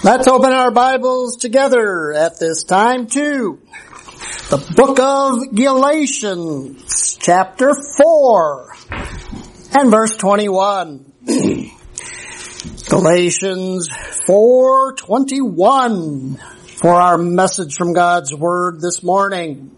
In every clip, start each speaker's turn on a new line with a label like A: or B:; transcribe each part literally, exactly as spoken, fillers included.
A: Let's open our Bibles together at this time to the book of Galatians, chapter four, and verse twenty-one. Galatians four twenty-one for our message from God's Word this morning.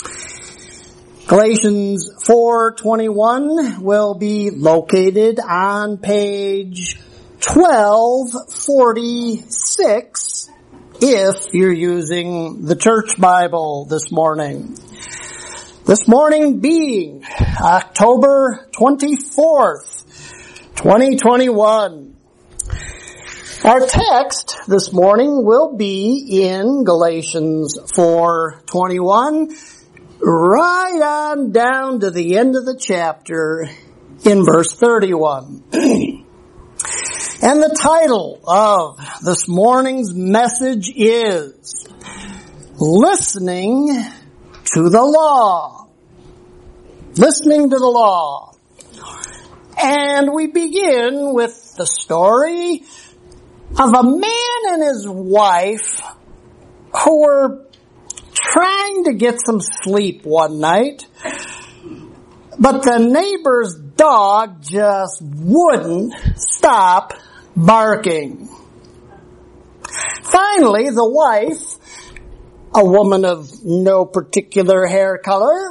A: Galatians four twenty-one will be located on page twelve forty-six if you're using the church Bible this morning. This morning being October twenty-fourth, twenty twenty-one. Our text this morning will be in Galatians four twenty-one, right on down to the end of the chapter in verse thirty-one. And the title of this morning's message is Listening to the Law. Listening to the Law. And we begin with the story of a man and his wife who were trying to get some sleep one night, but the neighbor's dog just wouldn't stop barking. Finally, the wife, a woman of no particular hair color,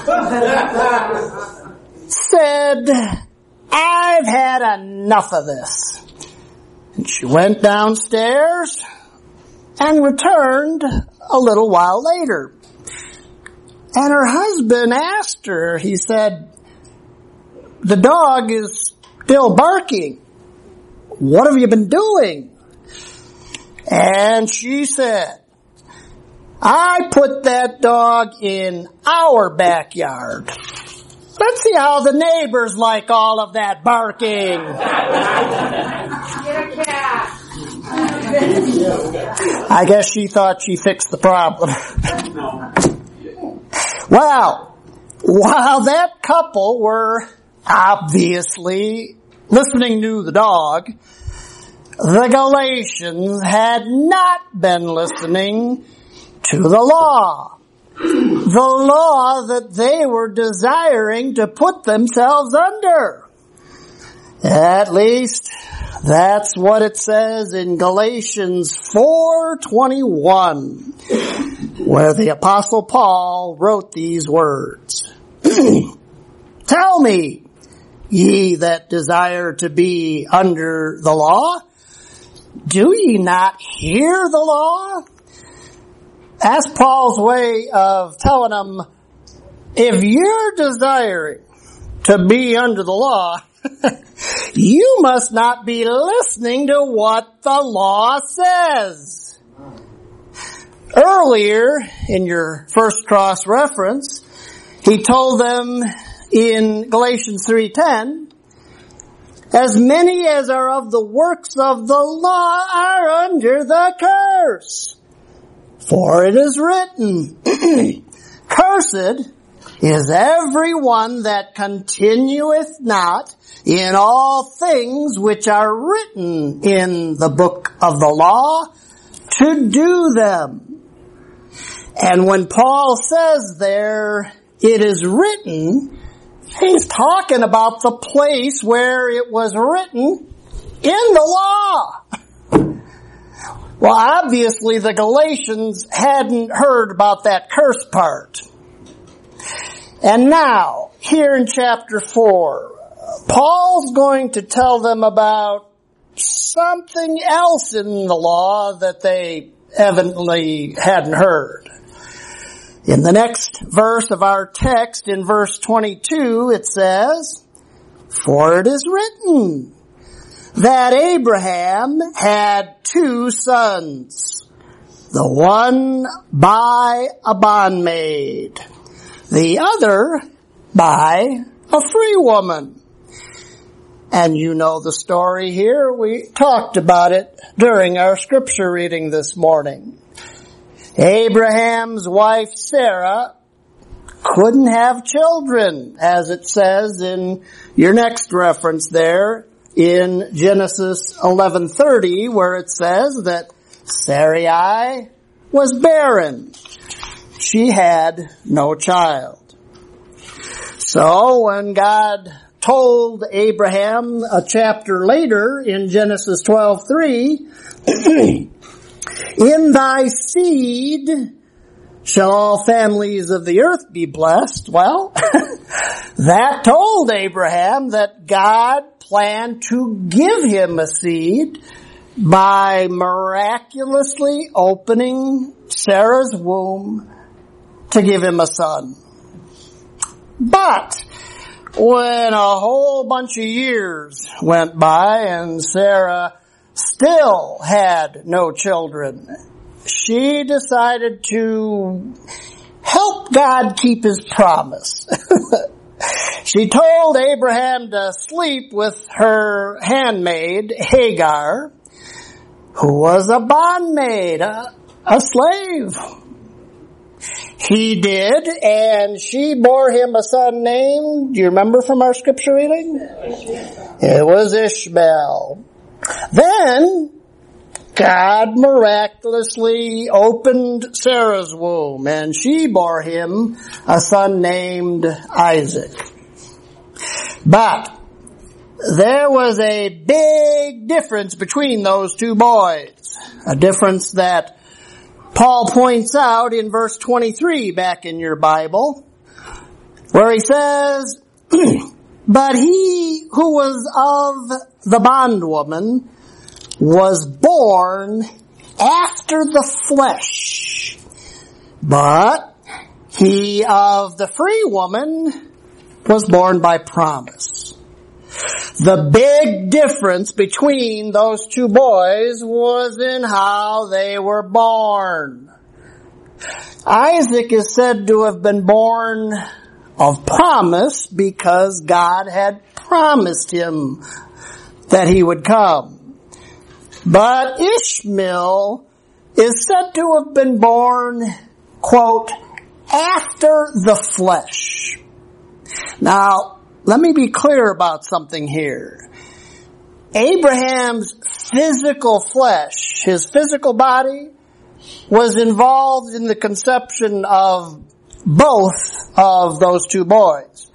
A: said, "I've had enough of this." And she went downstairs and returned a little while later. And her husband asked her, he said, "The dog is still barking. What have you been doing?" And she said, "I put that dog in our backyard. Let's see how the neighbors like all of that barking."
B: Get a cat.
A: I guess she thought she fixed the problem. Well, while that couple were obviously listening to the dog, the Galatians had not been listening to the law. The law that they were desiring to put themselves under. At least, that's what it says in Galatians four twenty-one, where the Apostle Paul wrote these words. "Tell me, ye that desire to be under the law, do ye not hear the law?" That's Paul's way of telling them, if you're desiring to be under the law, you must not be listening to what the law says. Earlier, in your first cross reference, he told them in Galatians three ten, "As many as are of the works of the law are under the curse. For it is written, Cursed is every one that continueth not in all things which are written in the book of the law to do them." And when Paul says there, it is written, he's talking about the place where it was written in the law. Well, obviously the Galatians hadn't heard about that curse part. And now, here in chapter four, Paul's going to tell them about something else in the law that they evidently hadn't heard. In the next verse of our text, in verse twenty-two, it says, "For it is written that Abraham had two sons, the one by a bondmaid, the other by a free woman." And you know the story here. We talked about it during our scripture reading this morning. Abraham's wife Sarah couldn't have children, as it says in your next reference there, in Genesis eleven thirty, where it says that Sarai was barren. She had no child. So when God told Abraham a chapter later in Genesis twelve three, in thy seed shall all families of the earth be blessed. Well, that told Abraham that God planned to give him a seed by miraculously opening Sarah's womb to give him a son. But when a whole bunch of years went by and Sarah still had no children, she decided to help God keep his promise. She told Abraham to sleep with her handmaid, Hagar, who was a bondmaid, a, a slave. He did, and she bore him a son named, do you remember from our scripture reading? It was Ishmael. Then, God miraculously opened Sarah's womb, and she bore him a son named Isaac. But there was a big difference between those two boys, a difference that Paul points out in verse twenty-three back in your Bible, where he says, but he who was of the bondwoman was born after the flesh, but he of the free woman was born by promise. The big difference between those two boys was in how they were born. Isaac is said to have been born of promise because God had promised him that he would come. But Ishmael is said to have been born, quote, after the flesh. Now, let me be clear about something here. Abraham's physical flesh, his physical body, was involved in the conception of both of those two boys.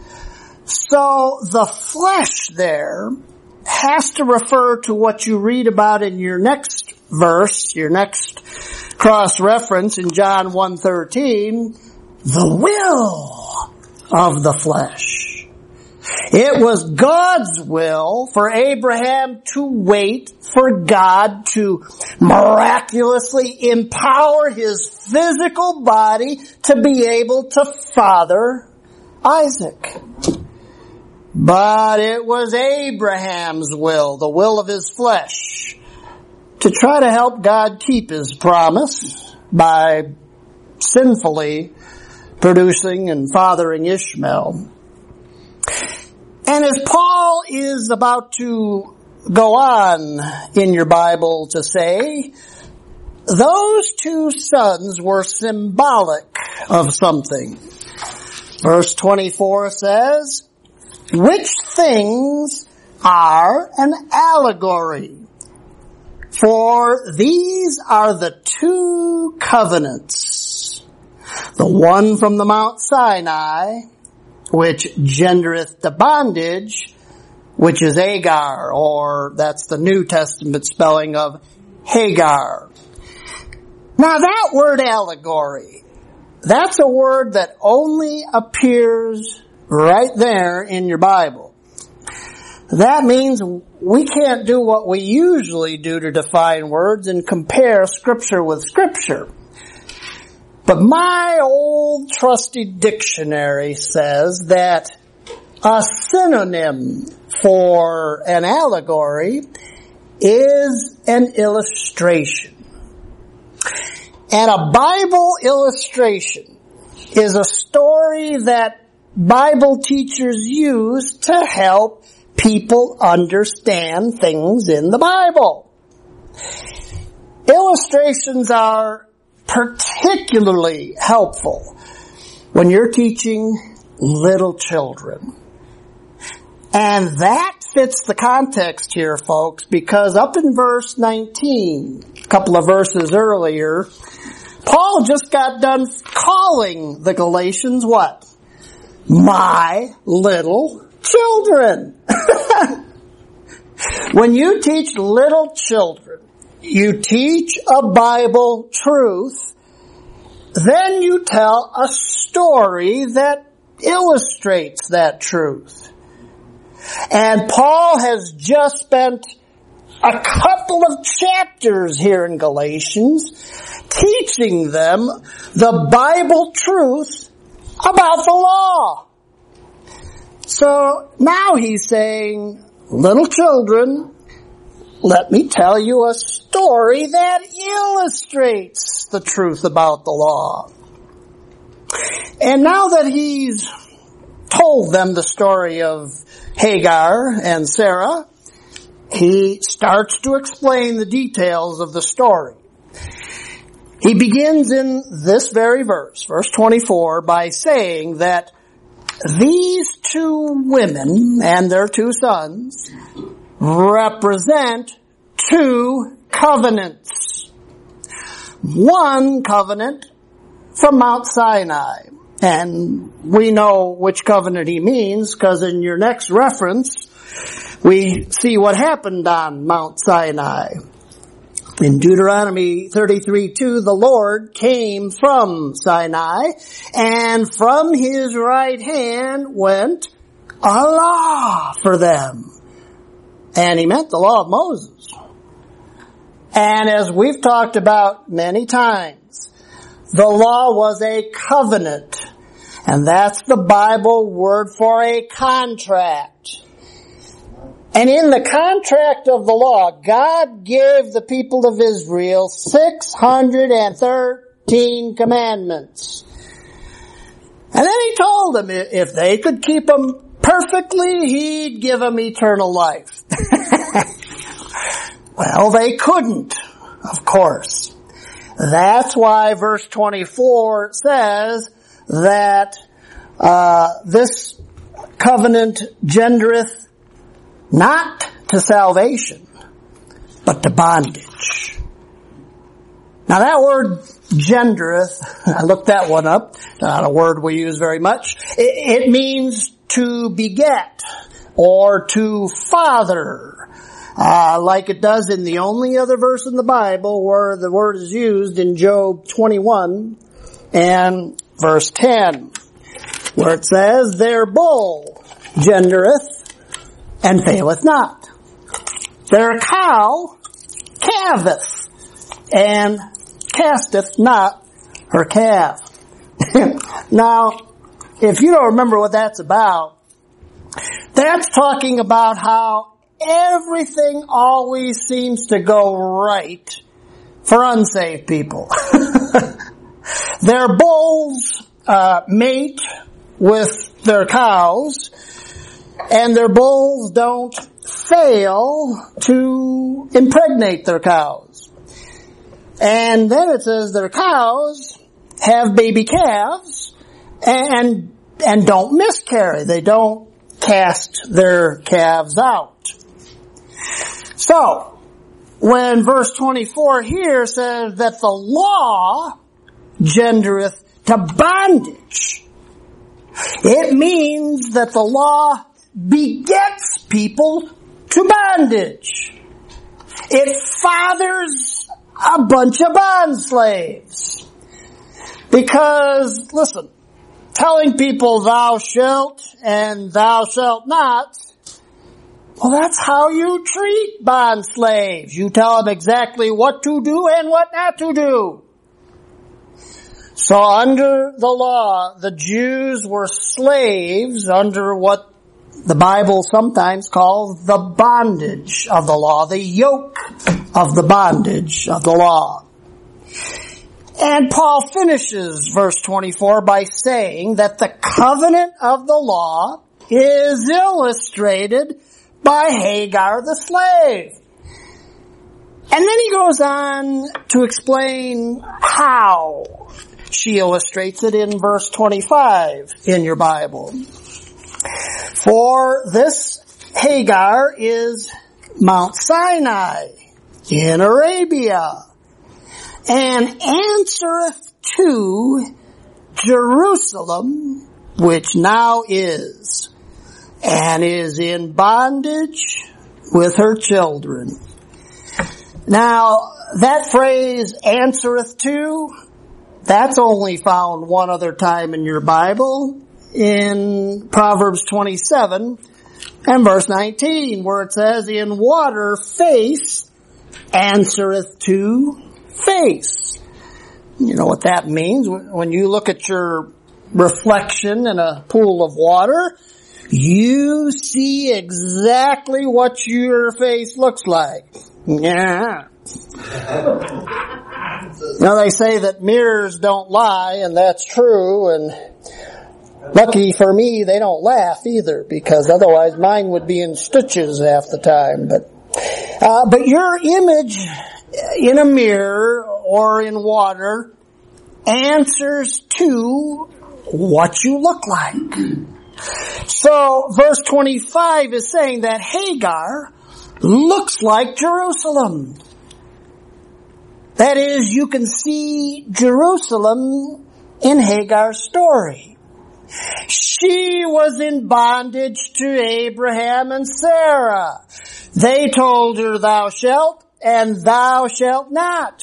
A: So the flesh there has to refer to what you read about in your next verse, your next cross-reference in John one thirteen, the will of the flesh. It was God's will for Abraham to wait for God to miraculously empower his physical body to be able to father Isaac. But it was Abraham's will, the will of his flesh, to try to help God keep his promise by sinfully producing and fathering Ishmael. And as Paul is about to go on in your Bible to say, those two sons were symbolic of something. Verse twenty-four says, which things are an allegory? For these are the two covenants, the one from the Mount Sinai, which gendereth to bondage, which is Agar, or that's the New Testament spelling of Hagar. Now that word allegory, that's a word that only appears right there in your Bible. That means we can't do what we usually do to define words and compare Scripture with Scripture. But my old trusty dictionary says that a synonym for an allegory is an illustration. And a Bible illustration is a story that Bible teachers use to help people understand things in the Bible. Illustrations are particularly helpful when you're teaching little children. And that fits the context here, folks, because up in verse nineteen, a couple of verses earlier, Paul just got done calling the Galatians what? My little children. When you teach little children, you teach a Bible truth, then you tell a story that illustrates that truth. And Paul has just spent a couple of chapters here in Galatians teaching them the Bible truth about the law. So now he's saying, little children, let me tell you a story that illustrates the truth about the law. And now that he's told them the story of Hagar and Sarah, he starts to explain the details of the story. He begins in this very verse, verse twenty-four, by saying that these two women and their two sons represent two covenants. One covenant from Mount Sinai. And we know which covenant he means, because in your next reference, we see what happened on Mount Sinai. In Deuteronomy thirty-three two, the Lord came from Sinai, and from his right hand went a law for them. And he meant the law of Moses. And as we've talked about many times, the law was a covenant. And that's the Bible word for a contract. And in the contract of the law, God gave the people of Israel six hundred thirteen commandments. And then he told them if they could keep them perfectly, he'd give them eternal life. Well, they couldn't, of course. That's why verse twenty-four says that uh this covenant gendereth not to salvation, but to bondage. Now that word gendereth, I looked that one up, not a word we use very much. It, it means to beget or to father, uh, like it does in the only other verse in the Bible where the word is used, in Job twenty-one and verse ten, where it says, their bull gendereth and faileth not. Their cow calveth and casteth not her calf. Now, if you don't remember what that's about, that's talking about how everything always seems to go right for unsaved people. Their bulls uh, mate with their cows, and their bulls don't fail to impregnate their cows. And then it says their cows have baby calves and and don't miscarry. They don't cast their calves out. So, when verse twenty-four here says that the law gendereth to bondage, it means that the law begets people to bondage. It fathers a bunch of bond slaves. Because, listen, telling people thou shalt and thou shalt not, well, that's how you treat bond slaves. You tell them exactly what to do and what not to do. So under the law, the Jews were slaves under what the Bible sometimes calls the bondage of the law, the yoke of the bondage of the law. And Paul finishes verse twenty-four by saying that the covenant of the law is illustrated by Hagar the slave. And then he goes on to explain how she illustrates it in verse twenty-five in your Bible. For this Hagar is Mount Sinai in Arabia, and answereth to Jerusalem, which now is, and is in bondage with her children. Now, that phrase, answereth to, that's only found one other time in your Bible, in Proverbs twenty-seven and verse nineteen, where it says, in water face answereth to face. You know what that means? When you look at your reflection in a pool of water, you see exactly what your face looks like. Yeah. Now they say that mirrors don't lie, and that's true, and lucky for me they don't laugh either, because otherwise mine would be in stitches half the time. But uh, but your image in a mirror or in water answers to what you look like. So verse twenty-five is saying that Hagar looks like Jerusalem. That is, you can see Jerusalem in Hagar's story. She was in bondage to Abraham and Sarah. They told her, thou shalt, and thou shalt not.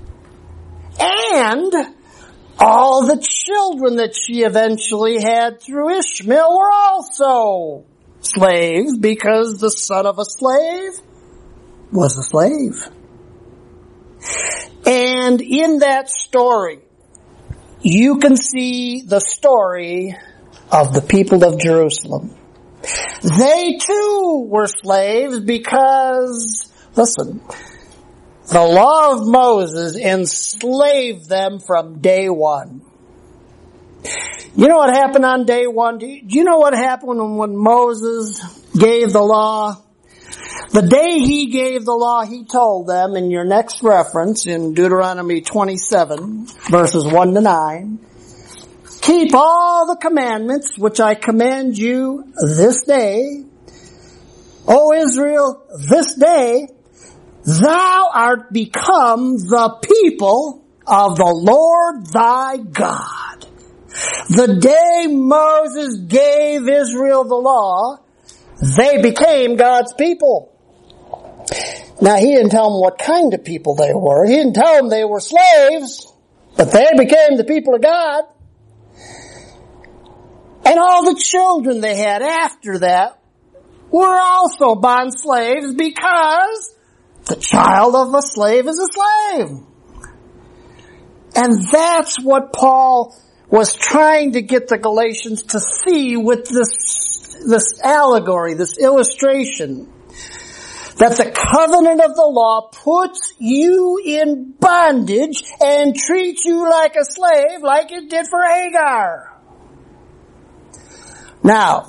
A: And all the children that she eventually had through Ishmael were also slaves, because the son of a slave was a slave. And in that story, you can see the story of the people of Jerusalem. They too were slaves because, listen, the law of Moses enslaved them from day one. You know what happened on day one? Do you know what happened when Moses gave the law? The day he gave the law, he told them, in your next reference, in Deuteronomy twenty-seven, verses one to nine, keep all the commandments which I command you this day. O Israel, this day thou art become the people of the Lord thy God. The day Moses gave Israel the law, they became God's people. Now, he didn't tell them what kind of people they were. He didn't tell them they were slaves, but they became the people of God. And all the children they had after that were also bond slaves, because the child of a slave is a slave. And that's what Paul was trying to get the Galatians to see with this, this allegory, this illustration, that the covenant of the law puts you in bondage and treats you like a slave, like it did for Hagar. Now,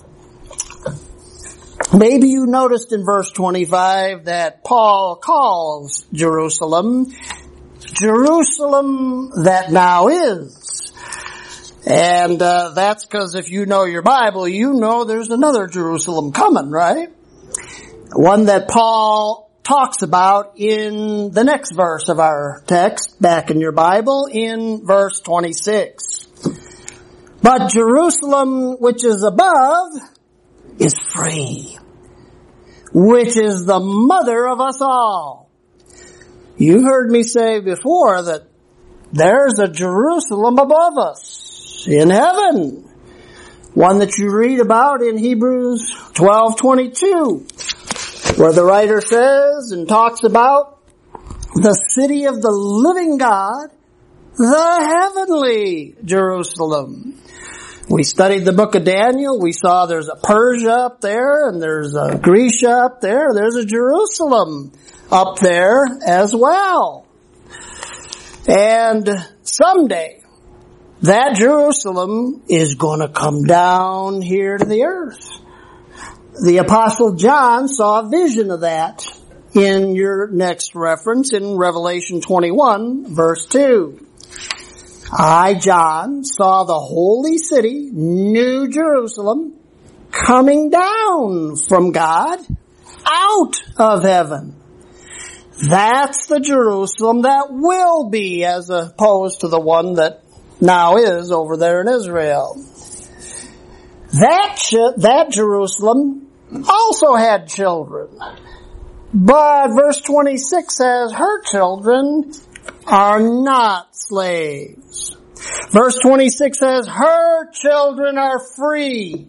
A: maybe you noticed in verse twenty-five that Paul calls Jerusalem, Jerusalem that now is. And uh, that's because if you know your Bible, you know there's another Jerusalem coming, right? One that Paul talks about in the next verse of our text, back in your Bible, in verse twenty-six. But Jerusalem which is above is free, which is the mother of us all. You heard me say before that there's a Jerusalem above us in heaven, one that you read about in Hebrews twelve twenty-two, where the writer says and talks about the city of the living God, the heavenly Jerusalem. We studied the book of Daniel. We saw there's a Persia up there, and there's a Grecia up there. There's a Jerusalem up there as well. And someday, that Jerusalem is going to come down here to the earth. The Apostle John saw a vision of that in your next reference in Revelation twenty-one, verse two. I, John, saw the holy city, New Jerusalem, coming down from God out of heaven. That's the Jerusalem that will be, as opposed to the one that now is over there in Israel. That that Jerusalem also had children. But verse twenty-six says her children are not slaves. Verse twenty-six says her children are free.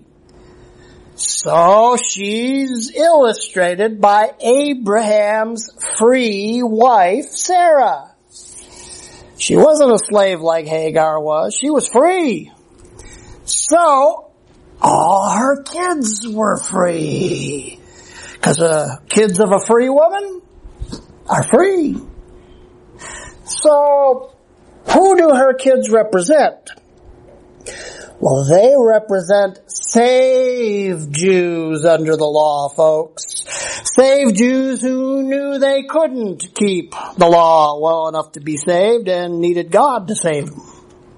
A: So she's illustrated by Abraham's free wife, Sarah. She wasn't a slave like Hagar was. She was free. So all her kids were free. Because uh, kids of a free woman are free. So who do her kids represent? Well, they represent saved Jews under the law, folks. Saved Jews who knew they couldn't keep the law well enough to be saved and needed God to save them.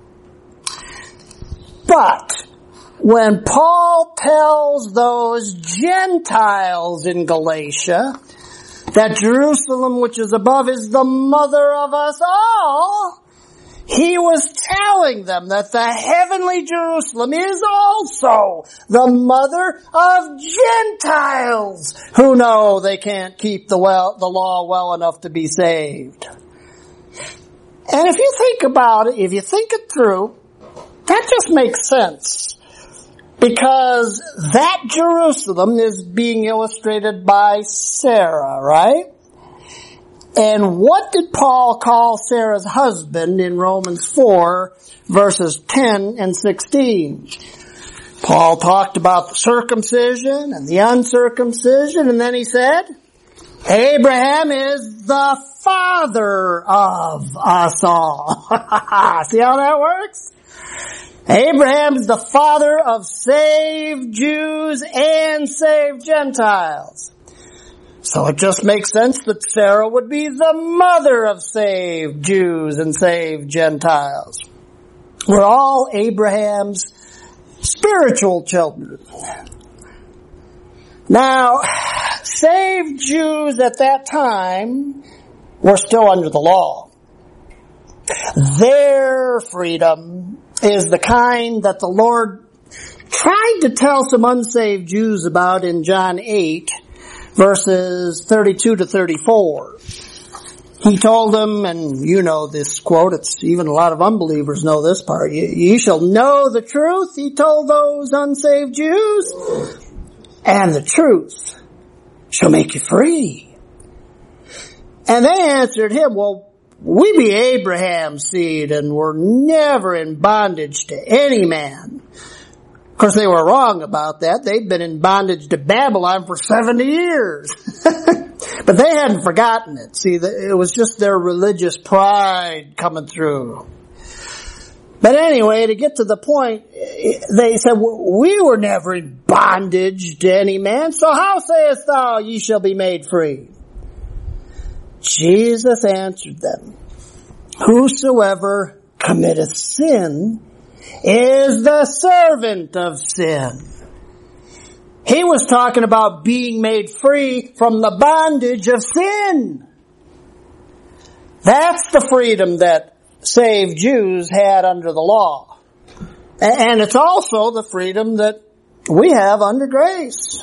A: But when Paul tells those Gentiles in Galatia that Jerusalem, which is above, is the mother of us all, he was telling them that the heavenly Jerusalem is also the mother of Gentiles who know they can't keep the well, the law well enough to be saved. And if you think about it, if you think it through, that just makes sense. Because that Jerusalem is being illustrated by Sarah, right? And what did Paul call Sarah's husband in Romans four, verses ten and sixteen? Paul talked about the circumcision and the uncircumcision, and then he said, Abraham is the father of us all. See how that works? Abraham is the father of saved Jews and saved Gentiles. So it just makes sense that Sarah would be the mother of saved Jews and saved Gentiles. We're all Abraham's spiritual children. Now, saved Jews at that time were still under the law. Their freedom is the kind that the Lord tried to tell some unsaved Jews about in John eight, verses thirty-two to thirty-four. He told them, and you know this quote, it's even a lot of unbelievers know this part, you, you shall know the truth, he told those unsaved Jews, and the truth shall make you free. And they answered him, well, we be Abraham's seed, and we're never in bondage to any man. Of course, they were wrong about that. They'd been in bondage to Babylon for seventy years. But they hadn't forgotten it. See, it was just their religious pride coming through. But anyway, to get to the point, they said, we were never in bondage to any man, so how sayest thou, ye shall be made free? Jesus answered them, whosoever committeth sin is the servant of sin. He was talking about being made free from the bondage of sin. That's the freedom that saved Jews had under the law. And it's also the freedom that we have under grace.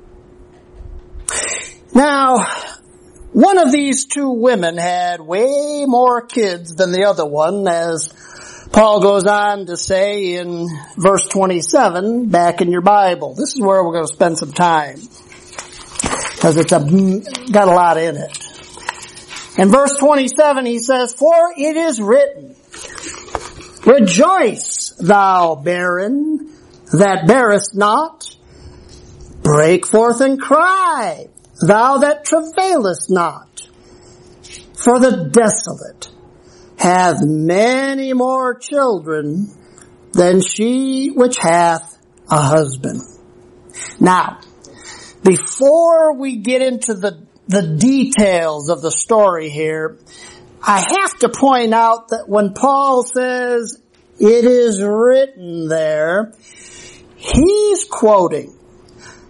A: Now, one of these two women had way more kids than the other one, as Paul goes on to say in verse twenty-seven, back in your Bible. This is where we're going to spend some time, because it's a, got a lot in it. In verse twenty-seven he says, for it is written, rejoice, thou barren that bearest not, break forth and cry, thou that travailest not, for the desolate hath many more children than she which hath a husband. Now, before we get into the, the details of the story here, I have to point out that when Paul says, it is written there, he's quoting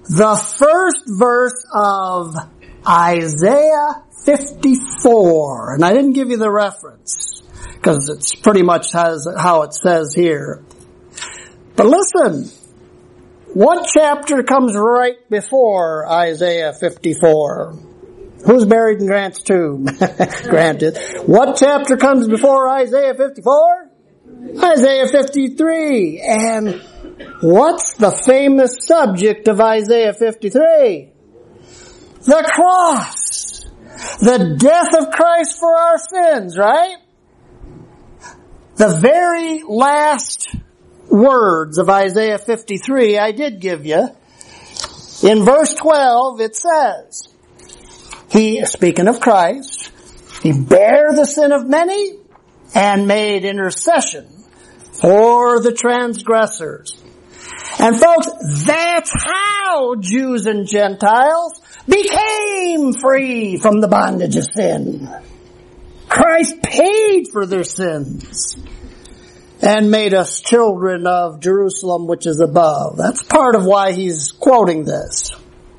A: the first verse of Isaiah fifty-four. And I didn't give you the reference because it's pretty much has, how it says here. But listen, what chapter comes right before Isaiah fifty-four? Who's buried in Grant's tomb? Granted. What chapter comes before Isaiah fifty-four? Isaiah fifty-three. And what's the famous subject of Isaiah fifty-three? The cross. The death of Christ for our sins, right? The very last words of Isaiah fifty-three I did give you. In verse twelve it says, He, speaking of Christ, He bare the sin of many and made intercession for the transgressors. And folks, that's how Jews and Gentiles became free from the bondage of sin. Christ paid for their sins and made us children of Jerusalem which is above. That's part of why he's quoting this.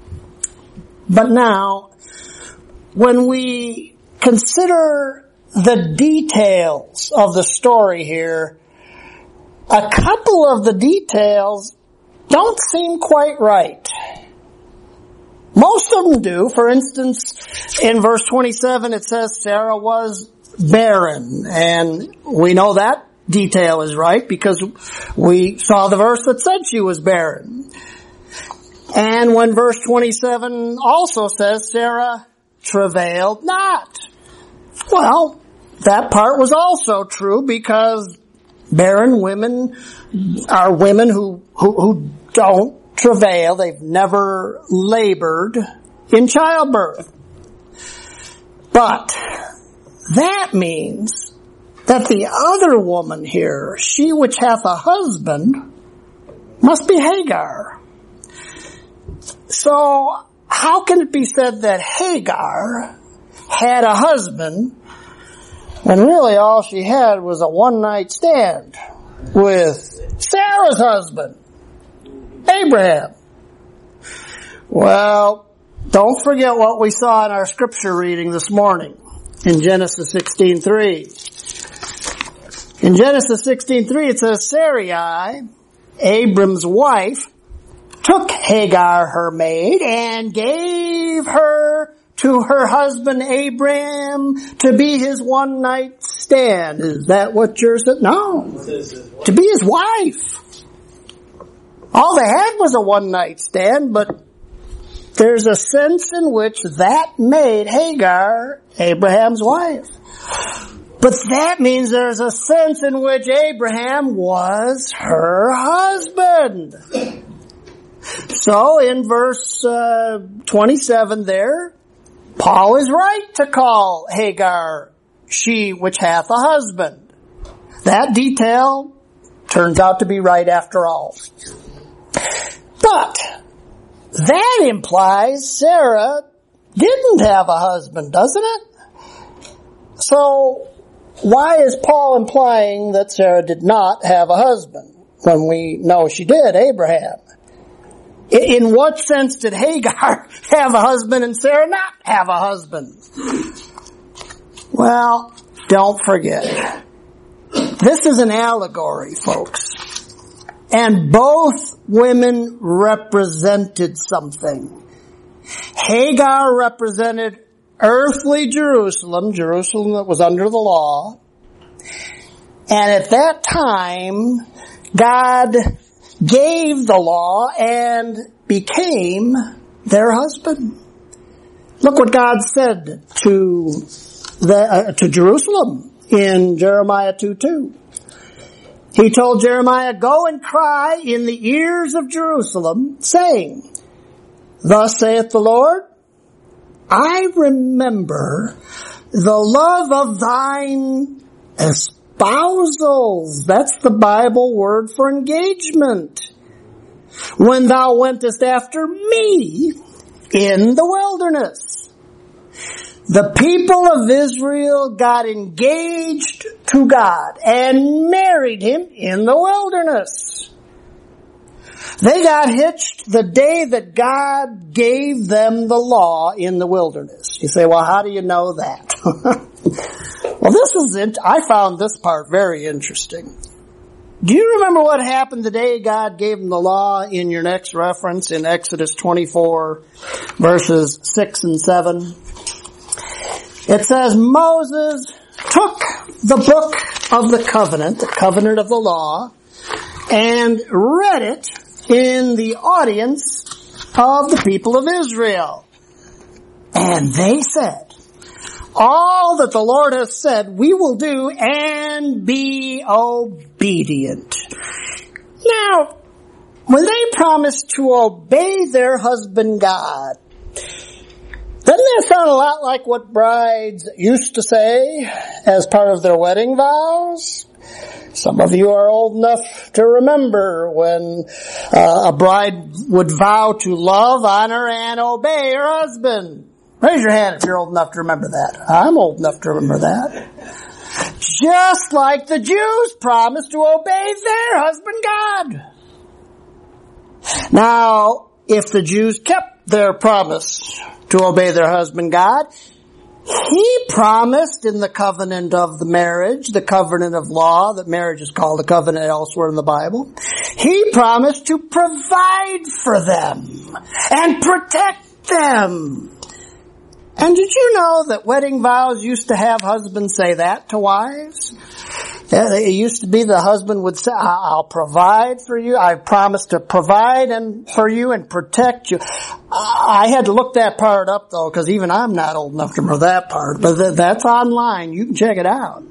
A: But now, when we consider the details of the story here, a couple of the details don't seem quite right. Most of them do. For instance, in verse twenty-seven it says Sarah was barren. And we know that detail is right because we saw the verse that said she was barren. And when verse twenty-seven also says Sarah travailed not. Well, that part was also true because barren women are women who, who, who don't travail. They've never labored in childbirth. But that means that the other woman here, she which hath a husband, must be Hagar. So how can it be said that Hagar had a husband when really all she had was a one-night stand with Sarah's husband, Abraham? Well, don't forget what we saw in our scripture reading this morning in Genesis sixteen three. In Genesis sixteen three it says, Sarai, Abram's wife, took Hagar her maid and gave her to her husband Abram to be his one night stand. Is that what you're saying? No. To be his wife. All they had was a one night stand, but there's a sense in which that made Hagar Abraham's wife. But that means there's a sense in which Abraham was her husband. So in verse uh, twenty-seven there, Paul is right to call Hagar she which hath a husband. That detail turns out to be right after all. But that implies Sarah didn't have a husband, doesn't it? So why is Paul implying that Sarah did not have a husband when we know she did, Abraham? In what sense did Hagar have a husband and Sarah not have a husband? Well, don't forget. This is an allegory, folks. And both women represented something. Hagar represented earthly Jerusalem, Jerusalem that was under the law. And at that time, God gave the law and became their husband. Look what God said to the uh, to Jerusalem in Jeremiah two two. He told Jeremiah, go and cry in the ears of Jerusalem, saying, thus saith the Lord, I remember the love of thine espousals. That's the Bible word for engagement. When thou wentest after me in the wilderness. The people of Israel got engaged to God and married him in the wilderness. They got hitched the day that God gave them the law in the wilderness. You say, well, how do you know that? Well, this is it. I found this part very interesting. Do you remember what happened the day God gave them the law in your next reference in Exodus twenty-four, verses six and seven? It says, Moses took the book of the covenant, the covenant of the law, and read it in the audience of the people of Israel. And they said, all that the Lord has said we will do and be obedient. Now, when they promised to obey their husband God, doesn't that sound a lot like what brides used to say as part of their wedding vows? Some of you are old enough to remember when uh, a bride would vow to love, honor, and obey her husband. Raise your hand if you're old enough to remember that. I'm old enough to remember that. Just like the Jews promised to obey their husband God. Now, if the Jews kept their promise to obey their husband God, He promised in the covenant of the marriage, the covenant of law, that marriage is called a covenant elsewhere in the Bible. He promised to provide for them and protect them. And did you know that wedding vows used to have husbands say that to wives? It used to be the husband would say, I'll provide for you. I promise to provide and for you and protect you. I had to look that part up though, because even I'm not old enough to remember that part. But that's online. You can check it out.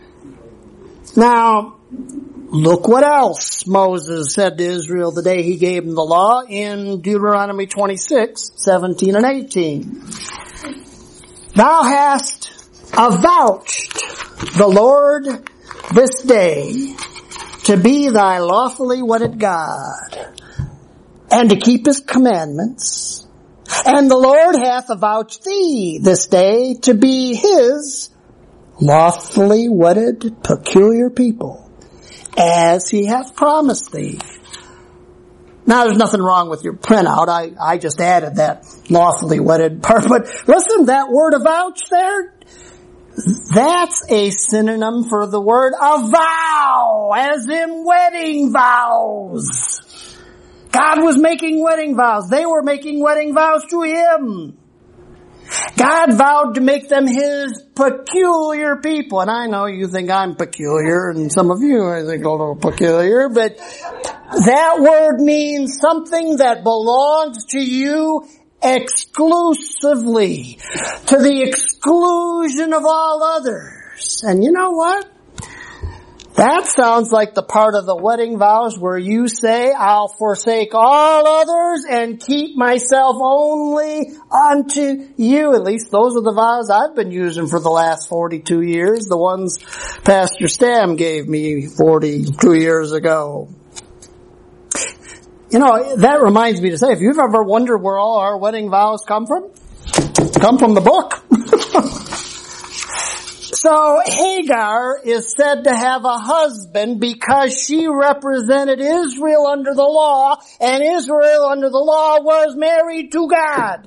A: Now, look what else Moses said to Israel the day he gave them the law in Deuteronomy twenty-six, seventeen and eighteen. Thou hast avouched the Lord this day to be thy lawfully wedded God, and to keep His commandments. And the Lord hath avouched thee this day to be His lawfully wedded peculiar people, as He hath promised thee. Now, there's nothing wrong with your printout. I, I just added that lawfully wedded part. But listen, that word avouch there, that's a synonym for the word avow, as in wedding vows. God was making wedding vows. They were making wedding vows to Him. God vowed to make them His peculiar people. And I know you think I'm peculiar, and some of you I think a little peculiar, but that word means something that belongs to you exclusively, to the exclusion of all others. And you know what? That sounds like the part of the wedding vows where you say, I'll forsake all others and keep myself only unto you. At least those are the vows I've been using for the last forty-two years, the ones Pastor Stam gave me forty-two years ago. You know, that reminds me to say, if you've ever wondered where all our wedding vows come from, come from the book. So Hagar is said to have a husband because she represented Israel under the law, and Israel under the law was married to God.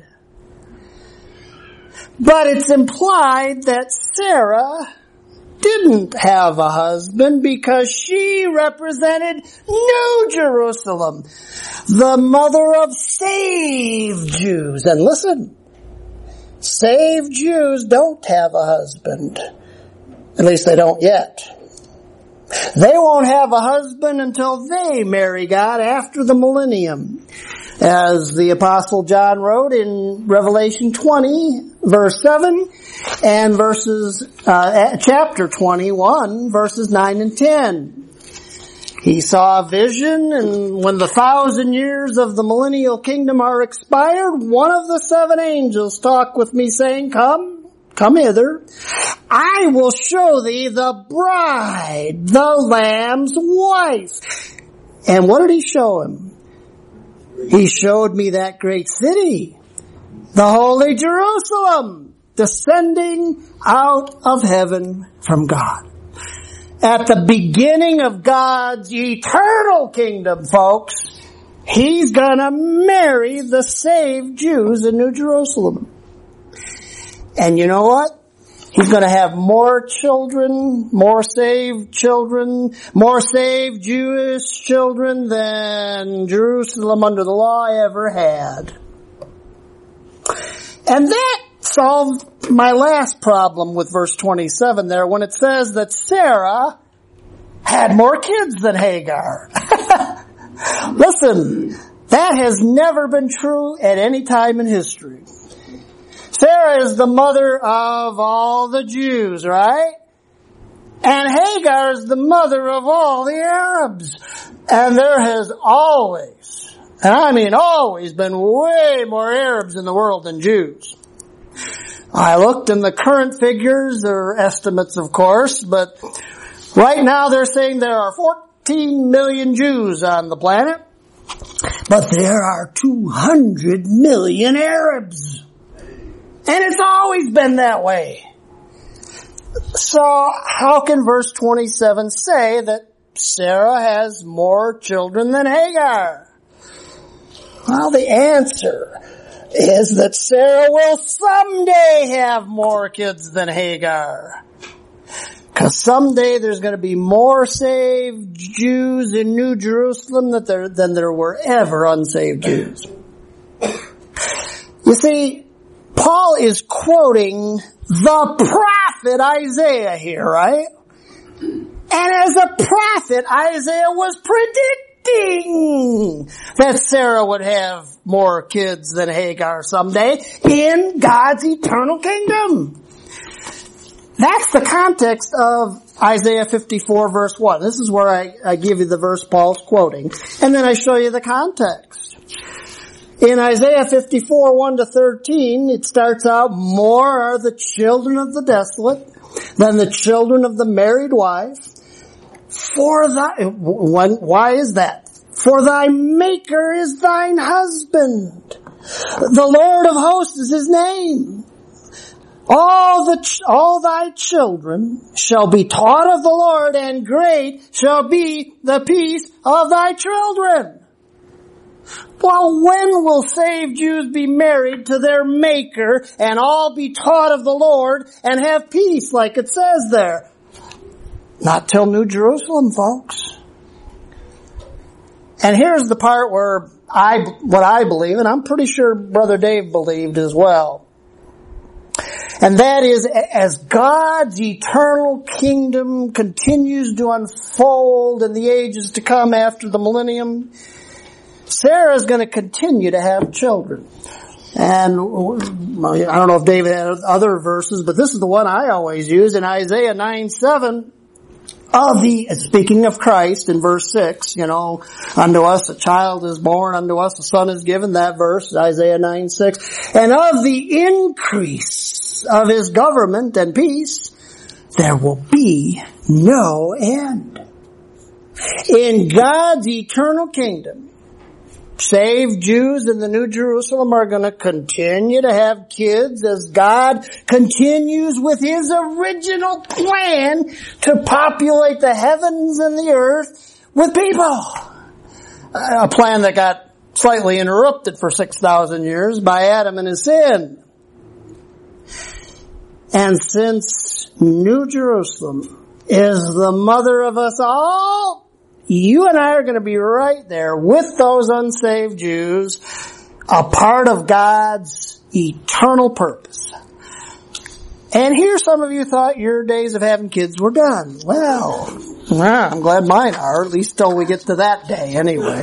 A: But it's implied that Sarah didn't have a husband because she represented New Jerusalem, the mother of saved Jews. And listen, saved Jews don't have a husband. At least they don't yet. They won't have a husband until they marry God after the millennium. As the Apostle John wrote in Revelation twenty, verse seven, and verses, uh, chapter twenty-one, verses nine and ten. He saw a vision, and when the thousand years of the millennial kingdom are expired, one of the seven angels talked with me, saying, Come, come hither. I will show thee the bride, the Lamb's wife. And what did he show him? He showed me that great city, the holy Jerusalem, descending out of heaven from God. At the beginning of God's eternal kingdom, folks, He's gonna marry the saved Jews in New Jerusalem. And you know what? He's gonna have more children, more saved children, more saved Jewish children than Jerusalem under the law ever had. And that solved my last problem with verse twenty-seven there when it says that Sarah had more kids than Hagar. Listen, that has never been true at any time in history. Sarah is the mother of all the Jews, right? And Hagar is the mother of all the Arabs. And there has always, and I mean always, been way more Arabs in the world than Jews. I looked in the current figures, they're estimates of course, but right now they're saying there are fourteen million Jews on the planet, but there are two hundred million Arabs. And it's always been that way. So how can verse twenty-seven say that Sarah has more children than Hagar? Well, the answer is that Sarah will someday have more kids than Hagar. Because someday there's going to be more saved Jews in New Jerusalem than there, than there were ever unsaved Jews. You see, Paul is quoting the prophet Isaiah here, right? And as a prophet, Isaiah was predicting that Sarah would have more kids than Hagar someday in God's eternal kingdom. That's the context of Isaiah fifty-four verse one. This is where I, I give you the verse Paul's quoting. And then I show you the context. In Isaiah fifty-four, one to thirteen, it starts out, more are the children of the desolate than the children of the married wife. For thy, why is that? For thy maker is thine husband. The Lord of hosts is his name. All the, all thy children shall be taught of the Lord, and great shall be the peace of thy children. Well, when will saved Jews be married to their Maker and all be taught of the Lord and have peace like it says there? Not till New Jerusalem, folks. And here's the part where I, what I believe, and I'm pretty sure Brother Dave believed as well. And that is, as God's eternal kingdom continues to unfold in the ages to come after the millennium, Sarah is going to continue to have children. And I don't know if David had other verses, but this is the one I always use in Isaiah nine seven. Of the, speaking of Christ in verse six, you know, unto us a child is born, unto us a son is given, that verse, Isaiah nine six. And of the increase of his government and peace, there will be no end. In God's eternal kingdom, saved Jews in the New Jerusalem are going to continue to have kids as God continues with his original plan to populate the heavens and the earth with people. A plan that got slightly interrupted for six thousand years by Adam and his sin. And since New Jerusalem is the mother of us all, you and I are going to be right there with those unsaved Jews, a part of God's eternal purpose. And here some of you thought your days of having kids were done. Well, I'm glad mine are, at least till we get to that day anyway.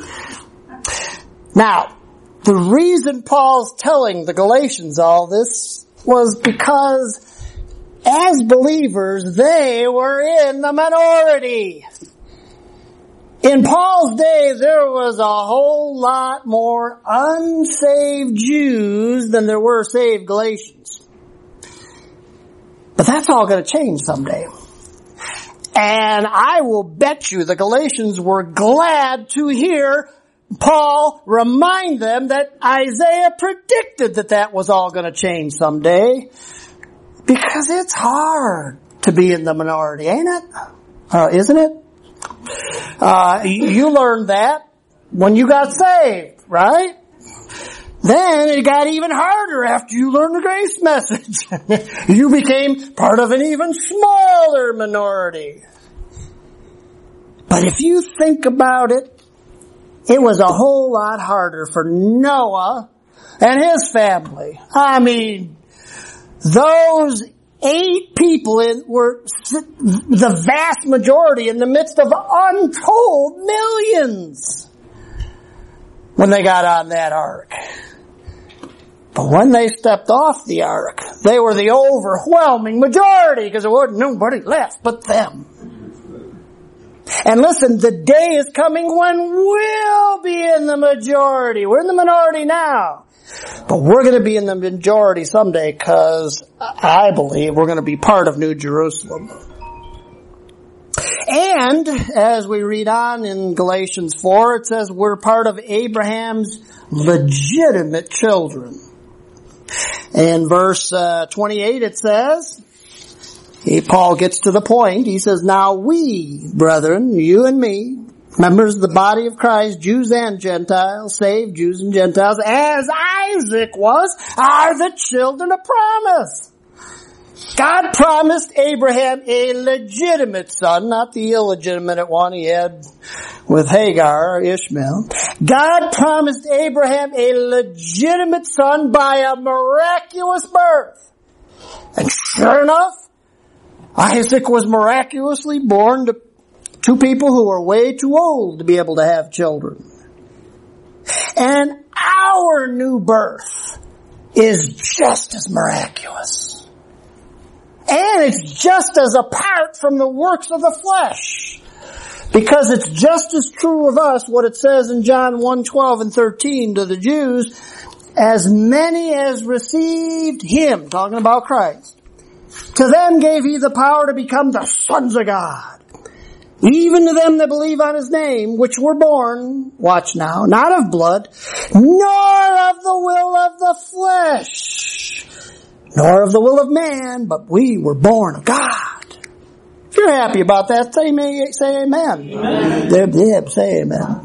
A: Now, the reason Paul's telling the Galatians all this was because as believers, they were in the minority. In Paul's day, there was a whole lot more unsaved Jews than there were saved Galatians. But that's all going to change someday. And I will bet you the Galatians were glad to hear Paul remind them that Isaiah predicted that that was all going to change someday. Because it's hard to be in the minority, ain't it? Uh, isn't it? Uh, you learned that when you got saved, right? Then it got even harder after you learned the grace message. You became part of an even smaller minority. But if you think about it, it was a whole lot harder for Noah and his family. I mean, those eight people in, were the vast majority in the midst of untold millions when they got on that ark. But when they stepped off the ark, they were the overwhelming majority because there wasn't nobody left but them. And listen, the day is coming when we'll be in the majority. We're in the minority now. But we're going to be in the majority someday because I believe we're going to be part of New Jerusalem. And as we read on in Galatians four, it says we're part of Abraham's legitimate children. In verse uh, twenty-eight it says, he, Paul gets to the point. He says, now we, brethren, you and me, members of the body of Christ, Jews and Gentiles, saved Jews and Gentiles, as Isaac was, are the children of promise. God promised Abraham a legitimate son, not the illegitimate one he had with Hagar, Ishmael. God promised Abraham a legitimate son by a miraculous birth. And sure enough, Isaac was miraculously born to two people who were way too old to be able to have children. And our new birth is just as miraculous. And it's just as apart from the works of the flesh. Because it's just as true of us, what it says in John one, twelve and thirteen to the Jews, as many as received him, talking about Christ, to them gave he the power to become the sons of God. Even to them that believe on his name, which were born, watch now, not of blood, nor of the will of the flesh, nor of the will of man, but we were born of God. If you're happy about that, say, say amen. Amen. Yeah, say amen.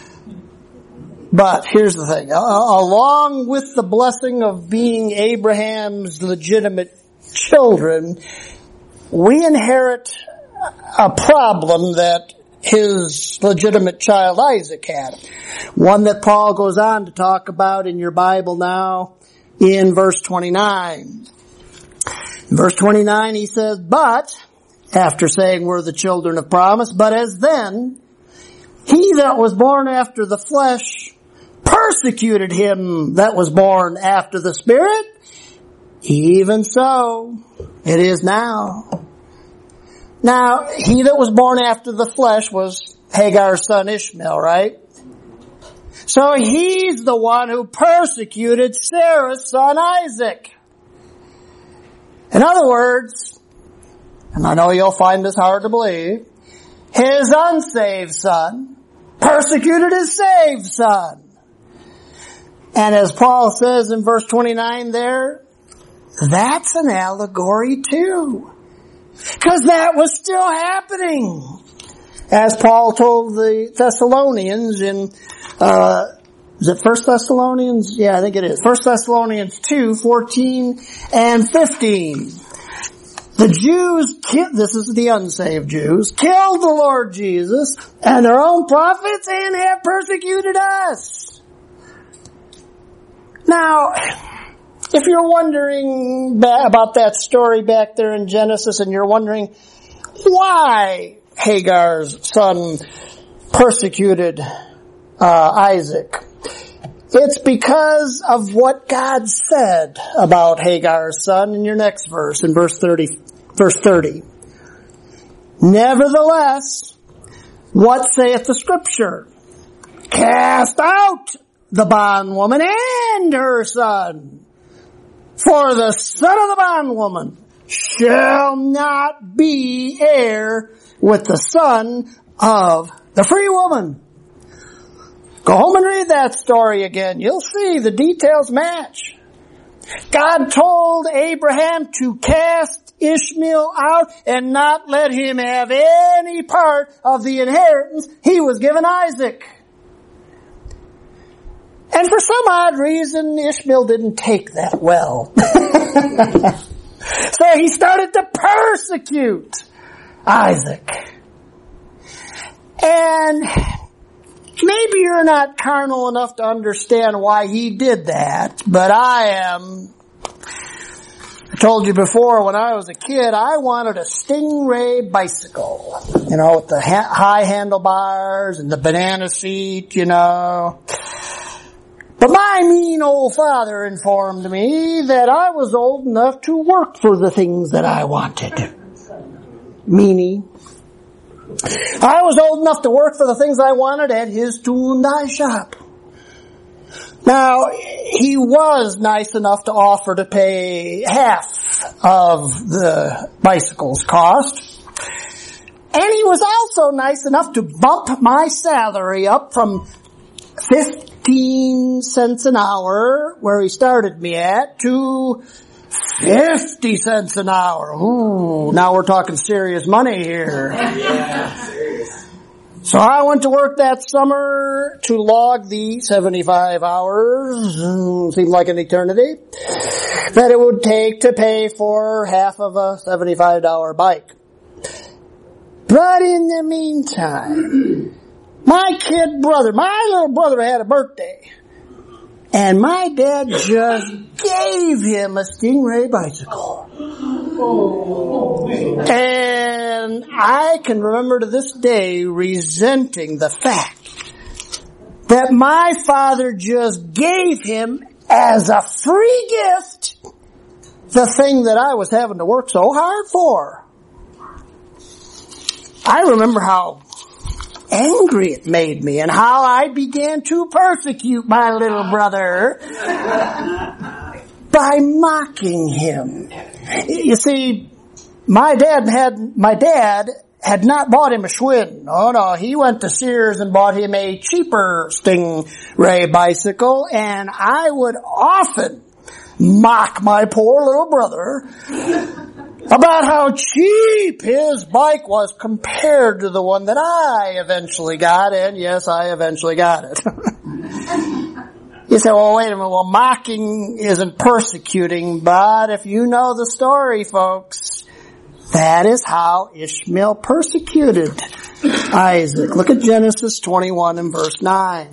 A: But here's the thing. Along with the blessing of being Abraham's legitimate children, we inherit a problem that his legitimate child Isaac had. One that Paul goes on to talk about in your Bible now in verse twenty-nine. In verse twenty-nine he says, but, after saying we're the children of promise, but as then, he that was born after the flesh persecuted him that was born after the Spirit, even so it is now. Now, he that was born after the flesh was Hagar's son Ishmael, right? So he's the one who persecuted Sarah's son Isaac. In other words, and I know you'll find this hard to believe, his unsaved son persecuted his saved son. And as Paul says in verse twenty-nine there, that's an allegory too. Because that was still happening. As Paul told the Thessalonians in, uh, is it First Thessalonians? Yeah, I think it is. First Thessalonians two, fourteen and fifteen. The Jews, this is the unsaved Jews, killed the Lord Jesus and their own prophets and have persecuted us. Now, if you're wondering about that story back there in Genesis and you're wondering why Hagar's son persecuted uh, Isaac, it's because of what God said about Hagar's son in your next verse, in verse thirty. Verse thirty. Nevertheless, what saith the Scripture? Cast out the bondwoman and her son. For the son of the bondwoman shall not be heir with the son of the free woman. Go home and read that story again. You'll see the details match. God told Abraham to cast Ishmael out and not let him have any part of the inheritance he was given Isaac. And for some odd reason, Ishmael didn't take that well. So he started to persecute Isaac. And maybe you're not carnal enough to understand why he did that, but I am. I told you before, when I was a kid, I wanted a Stingray bicycle. You know, with the ha- high handlebars and the banana seat, you know. But my mean old father informed me that I was old enough to work for the things that I wanted. Meanie. I was old enough to work for the things I wanted at his tool and die shop. Now, he was nice enough to offer to pay half of the bicycle's cost. And he was also nice enough to bump my salary up from fifteen cents an hour, where he started me at, to fifty cents an hour. Ooh, now we're talking serious money here.
B: Yeah, serious.
A: So I went to work that summer to log the seventy-five hours, seemed like an eternity, that it would take to pay for half of a seventy-five dollar bike. But in the meantime, my kid brother, my little brother had a birthday, and my dad just gave him a Stingray bicycle. And I can remember to this day resenting the fact that my father just gave him as a free gift the thing that I was having to work so hard for. I remember how angry it made me and how I began to persecute my little brother by mocking him. You see, my dad had, my dad had not bought him a Schwinn. Oh no, he went to Sears and bought him a cheaper Stingray bicycle, and I would often mock my poor little brother about how cheap his bike was compared to the one that I eventually got, and yes, I eventually got it. You say, well, wait a minute, well, mocking isn't persecuting, but if you know the story, folks, that is how Ishmael persecuted Isaac. Look at Genesis twenty-one and verse nine.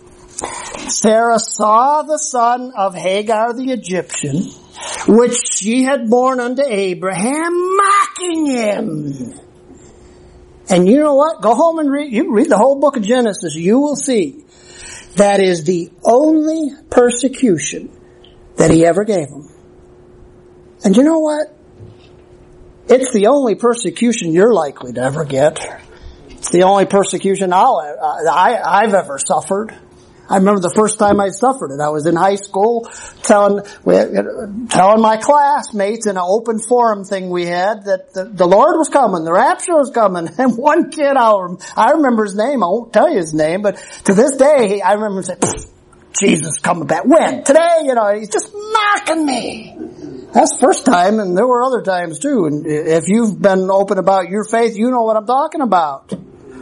A: Sarah saw the son of Hagar the Egyptian, which she had borne unto Abraham, mocking him. And you know what? Go home and read, you read the whole book of Genesis. You will see that is the only persecution that he ever gave him. And you know what? It's the only persecution you're likely to ever get. It's the only persecution I'll, I, I've ever suffered. I remember the first time I suffered it. I was in high school telling, telling my classmates in an open forum thing we had that the, the Lord was coming, the rapture was coming. And one kid, I'll, I remember his name, I won't tell you his name, but to this day, I remember saying, Jesus coming back. When? Today? You know, he's just mocking me. That's the first time, and there were other times too. And if you've been open about your faith, you know what I'm talking about.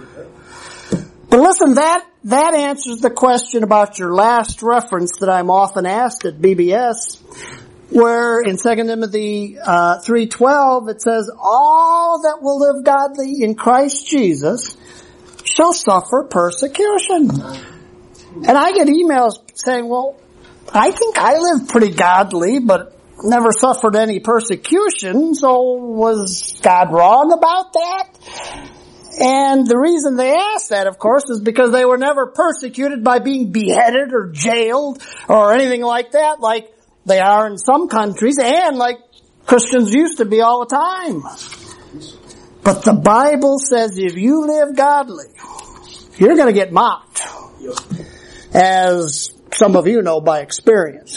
A: But listen, that, that answers the question about your last reference that I'm often asked at B B S, where in Second Timothy uh, three twelve it says, all that will live godly in Christ Jesus shall suffer persecution. And I get emails saying, well, I think I live pretty godly, but never suffered any persecution, so was God wrong about that? And the reason they ask that, of course, is because they were never persecuted by being beheaded or jailed or anything like that, like they are in some countries and like Christians used to be all the time. But the Bible says if you live godly, you're going to get mocked, as some of you know by experience.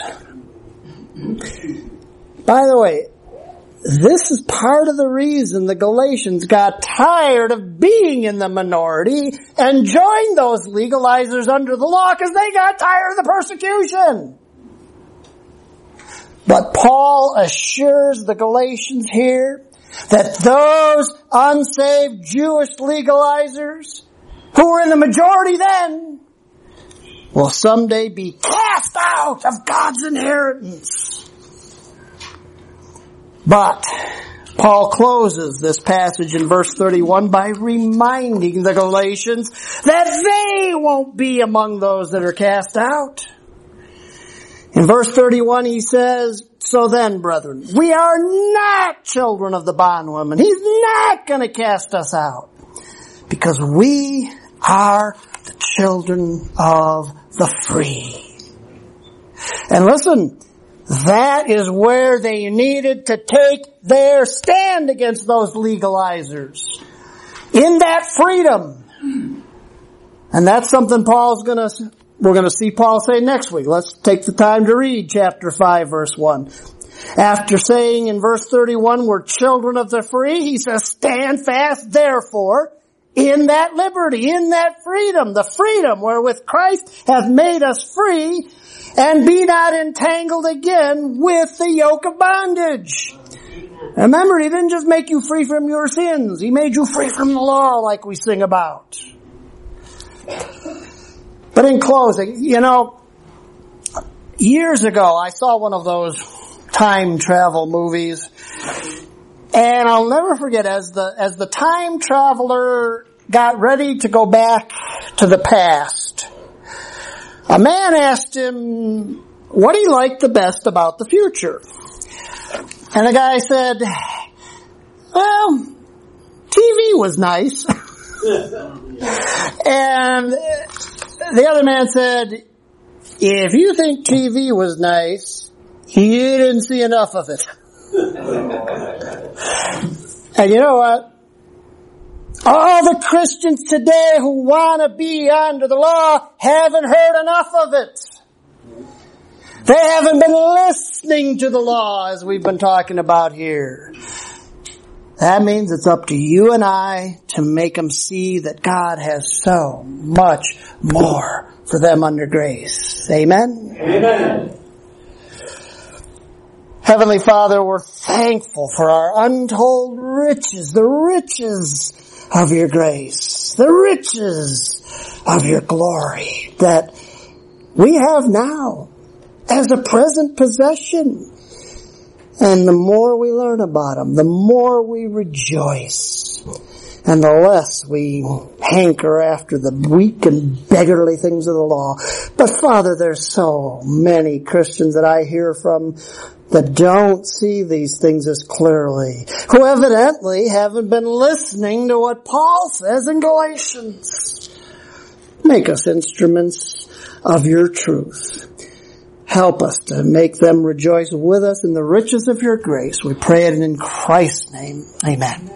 A: By the way, this is part of the reason the Galatians got tired of being in the minority and joined those legalizers under the law, because they got tired of the persecution. But Paul assures the Galatians here that those unsaved Jewish legalizers, who were in the majority then, will someday be cast out of God's inheritance. But Paul closes this passage in verse thirty-one by reminding the Galatians that they won't be among those that are cast out. In verse thirty-one he says, so then, brethren, we are not children of the bondwoman. He's not going to cast us out because we are the children of the free. And listen, that is where they needed to take their stand against those legalizers. In that freedom. And that's something Paul's gonna, we're gonna see Paul say next week. Let's take the time to read chapter five verse one. After saying in verse thirty-one, we're children of the free, he says, stand fast therefore in that liberty, in that freedom, the freedom wherewith Christ hath made us free, and be not entangled again with the yoke of bondage. Remember, he didn't just make you free from your sins. He made you free from the law like we sing about. But in closing, you know, years ago I saw one of those time travel movies, and I'll never forget, as the, as the time traveler got ready to go back to the past, a man asked him what he liked the best about the future. And the guy said, well, T V was nice. And the other man said, if you think T V was nice, you didn't see enough of it. And you know what? All the Christians today who want to be under the law haven't heard enough of it. They haven't been listening to the law as we've been talking about here. That means it's up to you and I to make them see that God has so much more for them under grace. Amen?
B: Amen.
A: Heavenly Father, we're thankful for our untold riches, the riches of your grace, the riches of your glory that we have now as a present possession. And the more we learn about them, the more we rejoice. And the less we hanker after the weak and beggarly things of the law. But Father, there's so many Christians that I hear from that don't see these things as clearly, who evidently haven't been listening to what Paul says in Galatians. Make us instruments of your truth. Help us to make them rejoice with us in the riches of your grace. We pray it in Christ's name. Amen.